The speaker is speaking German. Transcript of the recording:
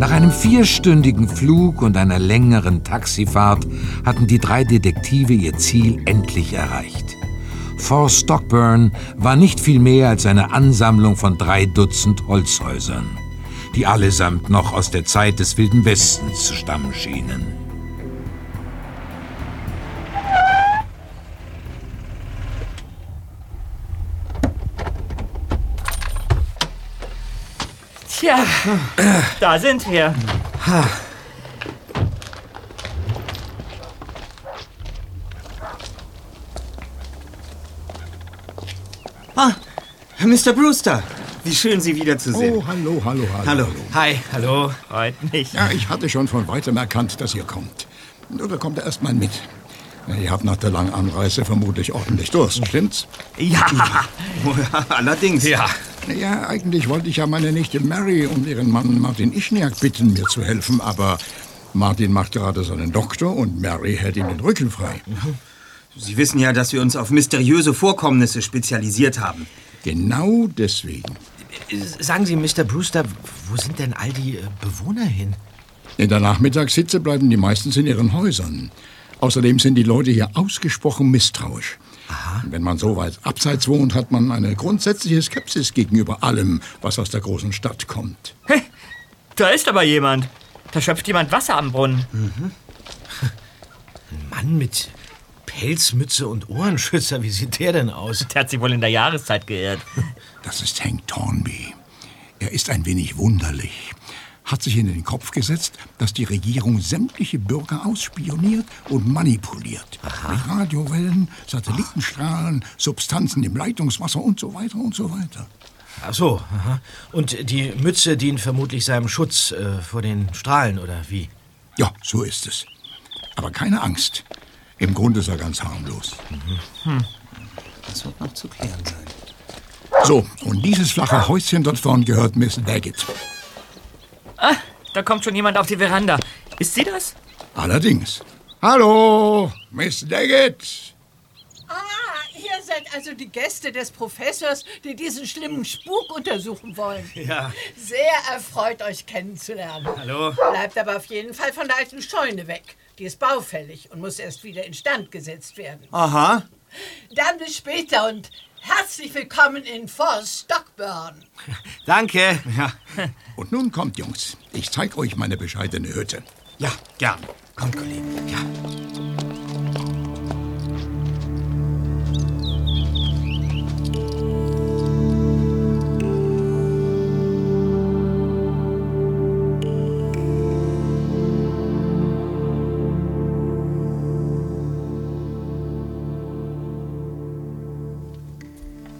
Nach einem 4-stündigen Flug und einer längeren Taxifahrt hatten die 3 Detektive ihr Ziel endlich erreicht. Fort Stockburn war nicht viel mehr als eine Ansammlung von 3 Dutzend Holzhäusern, die allesamt noch aus der Zeit des Wilden Westens zu stammen schienen. Tja, da sind wir. Ah, Mr. Brewster, wie schön, Sie wiederzusehen. Oh, hallo. Hallo. Hi, hallo. Freut mich. Ja, ich hatte schon von weitem erkannt, dass ihr kommt. Oder kommt ihr erst mal mit? Ihr habt nach der langen Anreise vermutlich ordentlich Durst, stimmt's? Ja, allerdings. Ja. Ja, eigentlich wollte ich ja meine Nichte Mary und ihren Mann Martin Ischniak bitten, mir zu helfen, aber Martin macht gerade seinen Doktor und Mary hält ihm den Rücken frei. Sie wissen ja, dass wir uns auf mysteriöse Vorkommnisse spezialisiert haben. Genau deswegen. Sagen Sie, Mr. Brewster, wo sind denn all die Bewohner hin? In der Nachmittagshitze bleiben die meistens in ihren Häusern. Außerdem sind die Leute hier ausgesprochen misstrauisch. Aha. Wenn man so weit abseits wohnt, hat man eine grundsätzliche Skepsis gegenüber allem, was aus der großen Stadt kommt. Hey, da ist aber jemand. Da schöpft jemand Wasser am Brunnen. Ein Mann mit Pelzmütze und Ohrenschützer, wie sieht der denn aus? Der hat sich wohl in der Jahreszeit geirrt. Das ist Hank Thornby. Er ist ein wenig wunderlich. Hat sich in den Kopf gesetzt, dass die Regierung sämtliche Bürger ausspioniert und manipuliert. Mit Radiowellen, Satellitenstrahlen, Substanzen im Leitungswasser und so weiter und so weiter. Ach so, aha. Und die Mütze dient vermutlich seinem Schutz vor den Strahlen, oder wie? Ja, so ist es. Aber keine Angst. Im Grunde ist er ganz harmlos. Das wird noch zu klären sein. So, und dieses flache Häuschen dort vorn gehört Miss Daggett. Ah, da kommt schon jemand auf die Veranda. Ist sie das? Allerdings. Hallo, Miss Daggett. Ah, ihr seid also die Gäste des Professors, die diesen schlimmen Spuk untersuchen wollen. Ja. Sehr erfreut, euch kennenzulernen. Hallo? Bleibt aber auf jeden Fall von der alten Scheune weg. Die ist baufällig und muss erst wieder instand gesetzt werden. Aha. Dann bis später und herzlich willkommen in Fort Stockburn. Danke. Ja, Und nun kommt, Jungs. Ich zeig euch meine bescheidene Hütte. ja, gern. Kommt, Kollegen. Ja.